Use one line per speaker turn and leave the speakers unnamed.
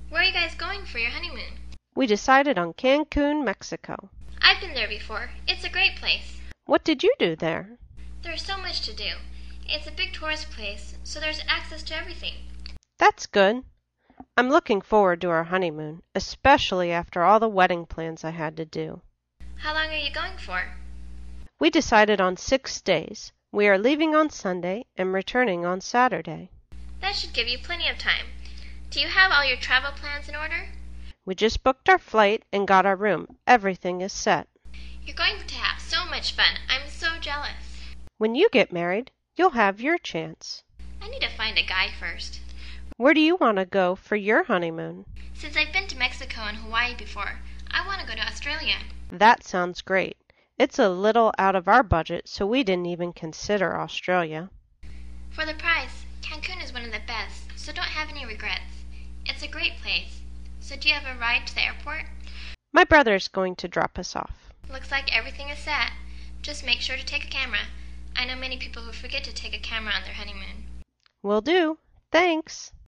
Where are you guys going for your honeymoon?
We decided on Cancun, Mexico.
I've been there before. It's a great place.
What did you do there?
There's so much to do. It's a big tourist place, so there's access to everything.
That's good. I'm looking forward to our honeymoon, especially after all the wedding plans I had to do.
How long are you going for?
We decided on 6 days. We are leaving on Sunday and returning on Saturday.
That should give you plenty of time. Do you have all your travel plans in order?
We just booked our flight and got our room. Everything is set.
You're going to have so much fun. I'm so jealous.
When you get married, you'll have your chance.
I need to find a guy first.
Where do you want to go for your honeymoon?
Since I've been to Mexico and Hawaii before, I want to go to Australia.
That sounds great. It's a little out of our budget, so we didn't even consider Australia.
For the price, Cancun is one of the best, so don't have any regrets. It's a great place. So do you have a ride to the airport?
My brother's going to drop us off.
Looks like everything is set. Just make sure to take a camera. I know many people who forget to take a camera on their honeymoon.
Will do. Thanks.